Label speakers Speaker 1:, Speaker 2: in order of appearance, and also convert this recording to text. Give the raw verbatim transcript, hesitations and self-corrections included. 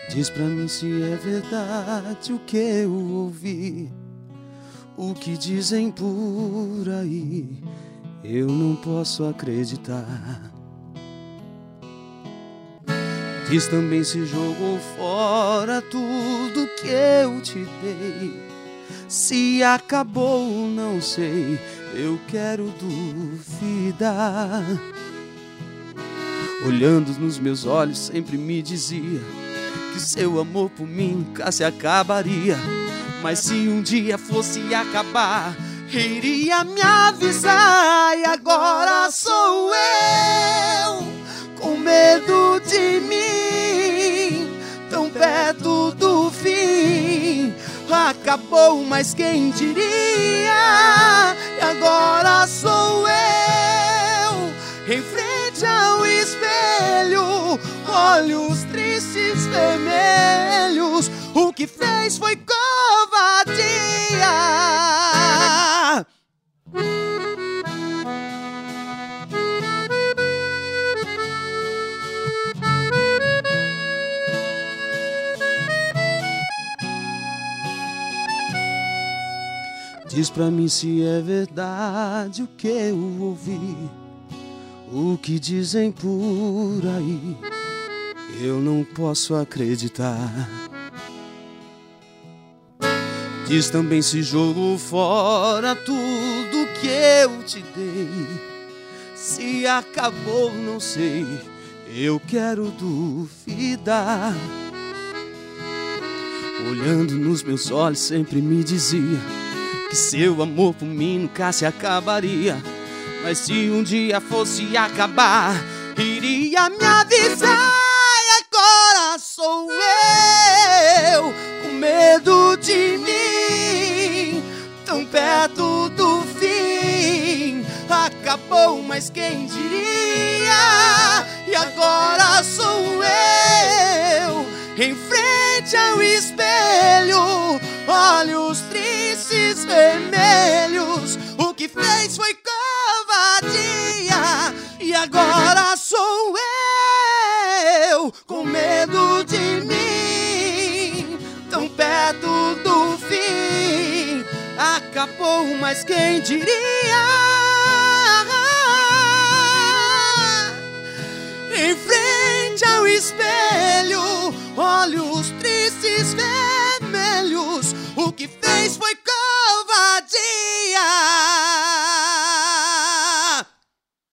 Speaker 1: Diz pra mim se é verdade o que eu ouvi, o que dizem por aí, eu não posso acreditar. Diz também se jogou fora tudo que eu te dei, se acabou não sei, eu quero duvidar. Olhando nos meus olhos sempre me dizia que seu amor por mim nunca se acabaria, mas se um dia fosse acabar, iria me avisar. E agora sou eu com medo de mim, tão perto do fim. Acabou, mas quem diria? E agora sou eu em frente ao espelho, olhos tristes vermelhos. O que fez foi covardia. Diz pra mim se é verdade o que eu ouvi, o que dizem por aí, eu não posso acreditar. Diz também se jogou fora tudo que eu te dei, se acabou não sei, eu quero duvidar. Olhando nos meus olhos sempre me dizia que seu amor por mim nunca se acabaria, mas se um dia fosse acabar, iria me avisar. E agora sou eu com medo de mim, tão perto do fim. Acabou, mas quem diria? E agora sou eu em frente ao espelho, olhos tristes vermelhos. O que fez foi covardia. E agora sou eu com medo de mim, tão perto do fim. Acabou, mas quem diria? Em frente ao espelho, olhos tristes vermelhos. O que fez